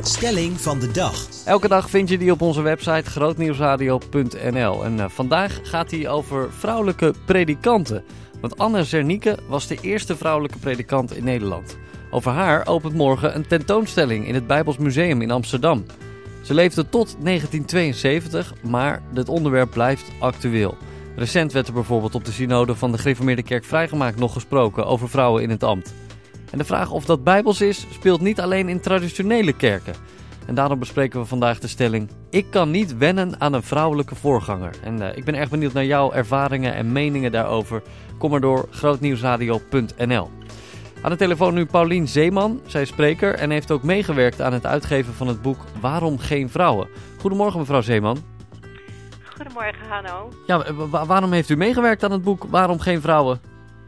Stelling van de dag. Elke dag vind je die op onze website grootnieuwsradio.nl. En vandaag gaat die over vrouwelijke predikanten. Want Anne Zernike was de eerste vrouwelijke predikant in Nederland. Over haar opent morgen een tentoonstelling in het Bijbels Museum in Amsterdam. Ze leefde tot 1972, maar het onderwerp blijft actueel. Recent werd er bijvoorbeeld op de synode van de Gereformeerde Kerk Vrijgemaakt nog gesproken over vrouwen in het ambt. En de vraag of dat bijbels is, speelt niet alleen in traditionele kerken. En daarom bespreken we vandaag de stelling: ik kan niet wennen aan een vrouwelijke voorganger. En ik ben erg benieuwd naar jouw ervaringen en meningen daarover. Kom maar door, grootnieuwsradio.nl. Aan de telefoon nu Paulien Zeeman. Zij is spreker en heeft ook meegewerkt aan het uitgeven van het boek Waarom geen vrouwen? Goedemorgen mevrouw Zeeman. Goedemorgen Hanno. Ja, waarom heeft u meegewerkt aan het boek Waarom geen vrouwen?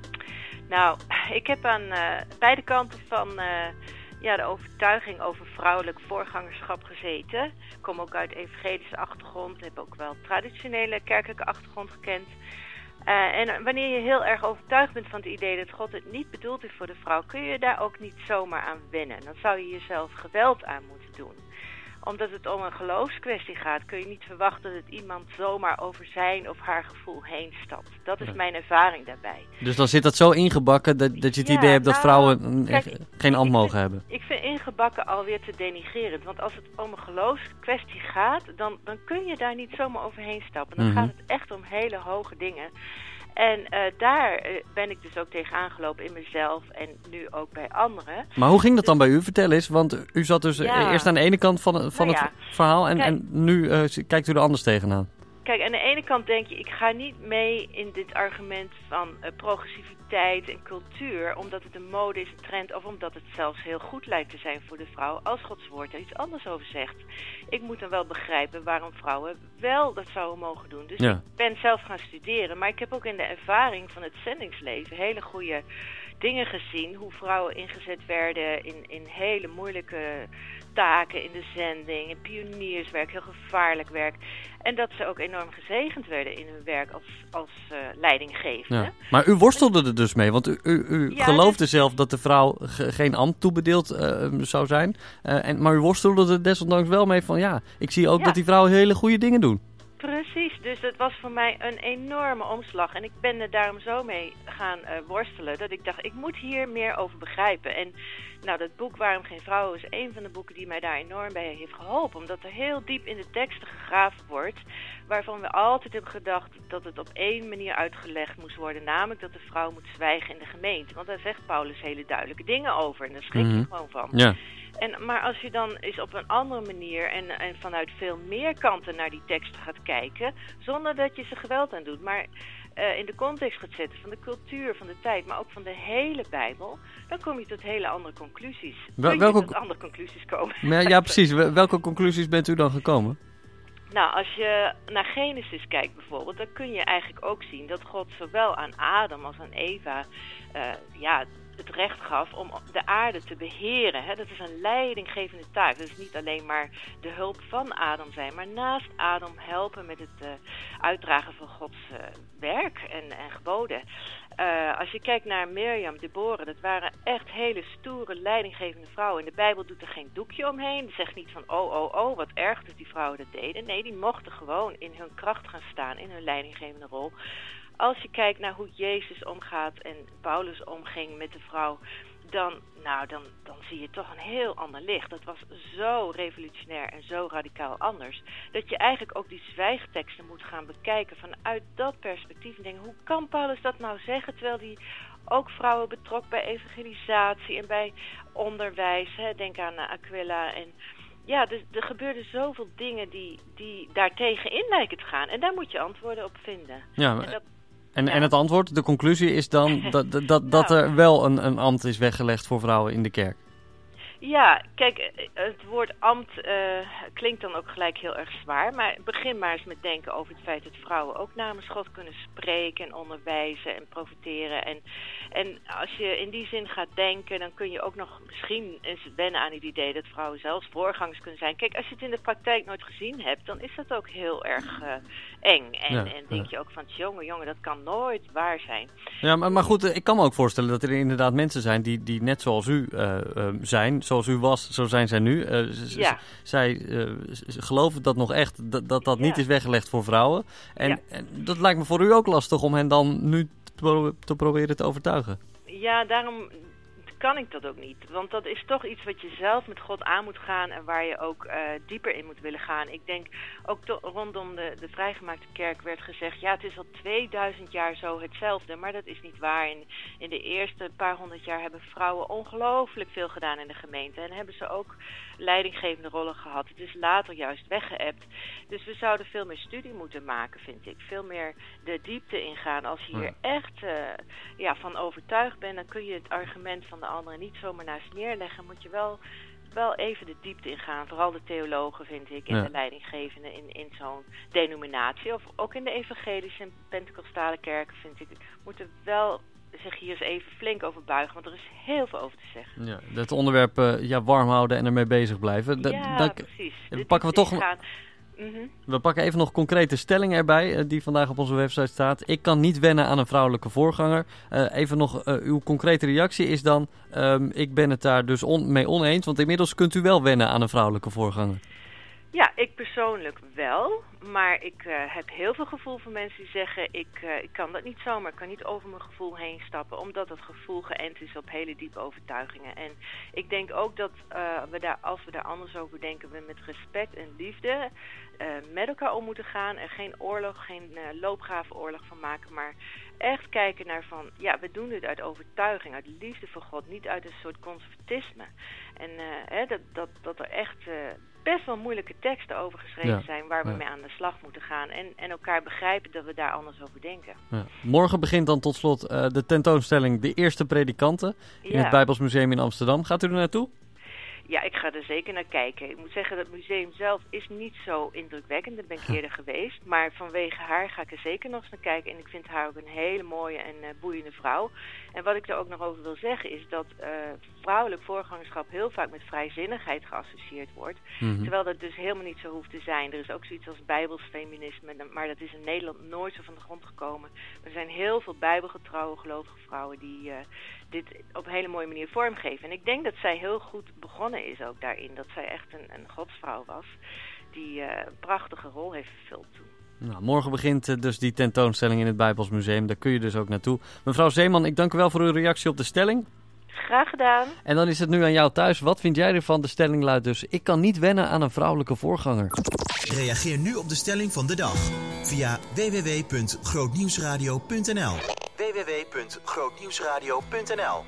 Nou, ik heb aan beide kanten van de overtuiging over vrouwelijk voorgangerschap gezeten. Ik kom ook uit evangelische achtergrond, heb ook wel traditionele kerkelijke achtergrond gekend. En wanneer je heel erg overtuigd bent van het idee dat God het niet bedoeld heeft voor de vrouw, kun je daar ook niet zomaar aan wennen. Dan zou je jezelf geweld aan moeten doen. Omdat het om een geloofskwestie gaat, kun je niet verwachten dat iemand zomaar over zijn of haar gevoel heen stapt. Dat is mijn ervaring daarbij. Dus dan zit dat zo ingebakken dat je het idee hebt dat vrouwen geen ambt mogen hebben? Ik vind ingebakken alweer te denigrerend. Want als het om een geloofskwestie gaat, dan kun je daar niet zomaar overheen stappen. Dan gaat het echt om hele hoge dingen. En daar ben ik dus ook tegen aangelopen in mezelf en nu ook bij anderen. Maar hoe ging dat dan bij u? Vertel eens, want u zat dus eerst aan de ene kant van het verhaal en nu kijkt u er anders tegenaan. Kijk, aan de ene kant denk je, ik ga niet mee in dit argument van progressiviteit en cultuur, omdat het een mode is, een trend, of omdat het zelfs heel goed lijkt te zijn voor de vrouw, als Gods woord er iets anders over zegt. Ik moet dan wel begrijpen waarom vrouwen wel dat zouden mogen doen. Dus ik ben zelf gaan studeren, maar ik heb ook in de ervaring van het zendingsleven hele goede dingen gezien, hoe vrouwen ingezet werden in hele moeilijke taken in de zending, in pionierswerk, heel gevaarlijk werk. En dat ze ook enorm gezegend werden in hun werk als leidinggevende. Ja. Maar u worstelde er dus mee, want u geloofde zelf dat de vrouw geen ambt toebedeeld zou zijn. Maar u worstelde er desondanks wel mee van ik zie ook dat die vrouwen hele goede dingen doen. Precies, dus het was voor mij een enorme omslag. En ik ben er daarom zo mee gaan worstelen, dat ik dacht, ik moet hier meer over begrijpen. En nou, dat boek Waarom geen vrouwen is een van de boeken die mij daar enorm bij heeft geholpen. Omdat er heel diep in de teksten gegraven wordt, waarvan we altijd hebben gedacht dat het op één manier uitgelegd moest worden. Namelijk dat de vrouw moet zwijgen in de gemeente. Want daar zegt Paulus hele duidelijke dingen over. En daar schrik je gewoon van. Ja. Maar als je dan eens op een andere manier en vanuit veel meer kanten naar die teksten gaat kijken, zonder dat je ze geweld aan doet, maar in de context gaat zetten van de cultuur, van de tijd, maar ook van de hele Bijbel, dan kom je tot hele andere conclusies. Tot andere conclusies komen. Ja, precies. Welke conclusies bent u dan gekomen? Nou, als je naar Genesis kijkt bijvoorbeeld, dan kun je eigenlijk ook zien dat God zowel aan Adam als aan Eva het recht gaf om de aarde te beheren. Hè? Dat is een leidinggevende taak. Dat is niet alleen maar de hulp van Adam zijn, maar naast Adam helpen met het uitdragen van Gods werk en geboden. Als je kijkt naar Mirjam, Deborah, dat waren echt hele stoere leidinggevende vrouwen. In de Bijbel doet er geen doekje omheen. Die zegt niet van wat erg dat die vrouwen dat deden. Nee, die mochten gewoon in hun kracht gaan staan, in hun leidinggevende rol. Als je kijkt naar hoe Jezus omgaat en Paulus omging met de vrouw, dan zie je toch een heel ander licht. Dat was zo revolutionair en zo radicaal anders, dat je eigenlijk ook die zwijgteksten moet gaan bekijken vanuit dat perspectief. En denken, hoe kan Paulus dat nou zeggen, terwijl hij ook vrouwen betrok bij evangelisatie en bij onderwijs. Hè? Denk aan Aquila en dus er gebeurden zoveel dingen die daar tegenin lijken te gaan. En daar moet je antwoorden op vinden. Ja, en het antwoord, de conclusie is dan dat er wel een ambt is weggelegd voor vrouwen in de kerk. Ja, kijk, het woord ambt klinkt dan ook gelijk heel erg zwaar. Maar begin maar eens met denken over het feit dat vrouwen ook namens God kunnen spreken en onderwijzen en profiteren. En als je in die zin gaat denken, dan kun je ook nog misschien eens wennen aan het idee dat vrouwen zelfs voorgangers kunnen zijn. Kijk, als je het in de praktijk nooit gezien hebt, dan is dat ook heel erg eng. En denk je ook van, jongen, dat kan nooit waar zijn. Ja, maar goed, ik kan me ook voorstellen dat er inderdaad mensen zijn die net zoals u zijn, zoals u was, zo zijn zij nu. Zij geloven dat nog echt, dat niet is weggelegd voor vrouwen. En dat lijkt me voor u ook lastig om hen dan nu te proberen te overtuigen. Ja, daarom kan ik dat ook niet. Want dat is toch iets wat je zelf met God aan moet gaan en waar je ook dieper in moet willen gaan. Ik denk, ook rondom de vrijgemaakte kerk werd gezegd, ja, het is al 2000 jaar zo hetzelfde, maar dat is niet waar. In de eerste paar honderd jaar hebben vrouwen ongelooflijk veel gedaan in de gemeente en hebben ze ook leidinggevende rollen gehad. Het is later juist weggeëpt. Dus we zouden veel meer studie moeten maken, vind ik. Veel meer de diepte ingaan. Als je hier echt van overtuigd bent, dan kun je het argument van de anderen niet zomaar naast neerleggen. Moet je wel even de diepte ingaan. Vooral de theologen, vind ik, en de leidinggevenden in zo'n denominatie. Of ook in de evangelische en pentecostale kerken, vind ik, moeten wel zich hier eens even flink over buigen, want er is heel veel over te zeggen. Ja, het onderwerp warm houden en ermee bezig blijven. Precies. We pakken even nog concrete stellingen erbij, die vandaag op onze website staat. Ik kan niet wennen aan een vrouwelijke voorganger. Even nog, uw concrete reactie is dan, ik ben het daar dus mee oneens, want inmiddels kunt u wel wennen aan een vrouwelijke voorganger. Ja, ik persoonlijk wel, maar ik heb heel veel gevoel voor mensen die zeggen, ik kan dat niet zomaar, ik kan niet over mijn gevoel heen stappen, omdat dat gevoel geënt is op hele diepe overtuigingen. En ik denk ook dat als we daar anders over denken, we met respect en liefde met elkaar om moeten gaan, er geen oorlog, geen loopgravenoorlog van maken, maar echt kijken naar van, ja, we doen dit uit overtuiging, uit liefde voor God, niet uit een soort conservatisme. En dat er echt best wel moeilijke teksten over geschreven zijn waar we mee aan de slag moeten gaan en elkaar begrijpen dat we daar anders over denken. Ja. Morgen begint dan tot slot de tentoonstelling De Eerste Predikanten in het Bijbelsmuseum in Amsterdam. Gaat u er naartoe? Ja, ik ga er zeker naar kijken. Ik moet zeggen, het museum zelf is niet zo indrukwekkend. Daar ben ik eerder geweest. Maar vanwege haar ga ik er zeker nog eens naar kijken. En ik vind haar ook een hele mooie en boeiende vrouw. En wat ik er ook nog over wil zeggen is dat vrouwelijk voorgangerschap heel vaak met vrijzinnigheid geassocieerd wordt. Mm-hmm. Terwijl dat dus helemaal niet zo hoeft te zijn. Er is ook zoiets als bijbels feminisme. Maar dat is in Nederland nooit zo van de grond gekomen. Er zijn heel veel bijbelgetrouwe gelovige vrouwen die dit op een hele mooie manier vormgeven. En ik denk dat zij heel goed begonnen is ook daarin. Dat zij echt een godsvrouw was die een prachtige rol heeft vervuld toen. Nou, morgen begint dus die tentoonstelling in het Bijbelsmuseum. Daar kun je dus ook naartoe. Mevrouw Zeeman, ik dank u wel voor uw reactie op de stelling. Graag gedaan. En dan is het nu aan jou thuis. Wat vind jij ervan? De stelling luidt dus: ik kan niet wennen aan een vrouwelijke voorganger. Reageer nu op de stelling van de dag via www.grootnieuwsradio.nl www.grootnieuwsradio.nl